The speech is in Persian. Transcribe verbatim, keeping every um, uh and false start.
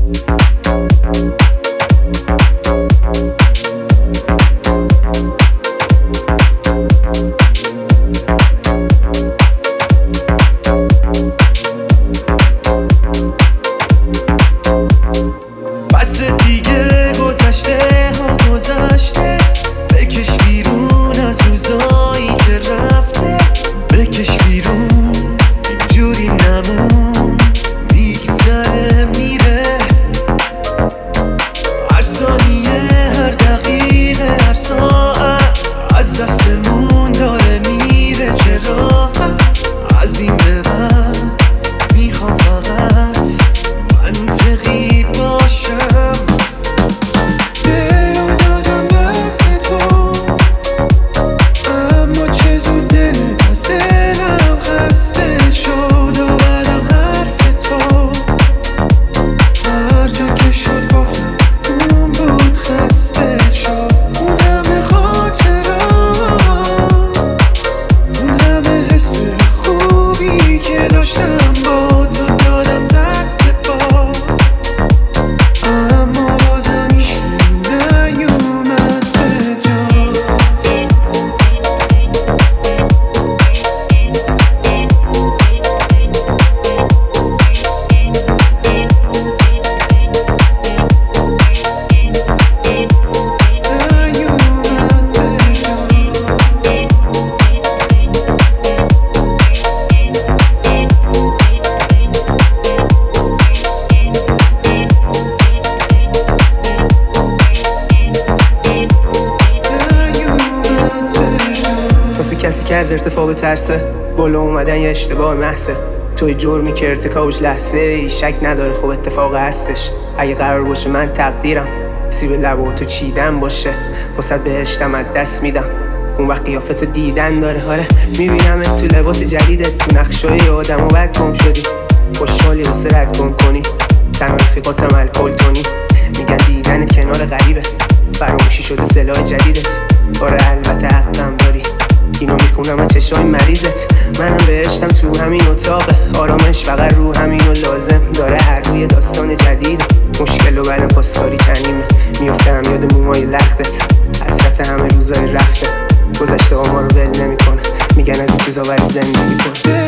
که از ارتفاع ترسه بالا اومدن یه اشتباه محضه. توی جرمی که ارتکابش لحظه ای شک نداره خب اتفاق هستش. اگه قرار باشه من تقدیرم سیب لبا تو چیدن باشه واسه بهشتم از دست میدم. اون وقت قیافتو دیدن داره. آره میبینم تو لباس جدیدت تو نقشای آدم و بعد گم شدی. خوشحالی واسه رد گم کنی تنها رفیقاتم الکل کنی. میگن دیدنت کنار غریبه فراموشی شده سلاح جدیدت. آره البته حقم داری اینو میخونم از چشای مریضت. منم بهشتم تو همین اتاقه آرامش فقط رو همینو لازم داره. هر روی داستان جدید مشکل و بعدم پاسکاری چنیمه. میافتم یاد مومای لختت حسرت همه روزای رفته. گذشته ها ما رو ول نمیکنه میگن از این چیزا برای زندگی کن.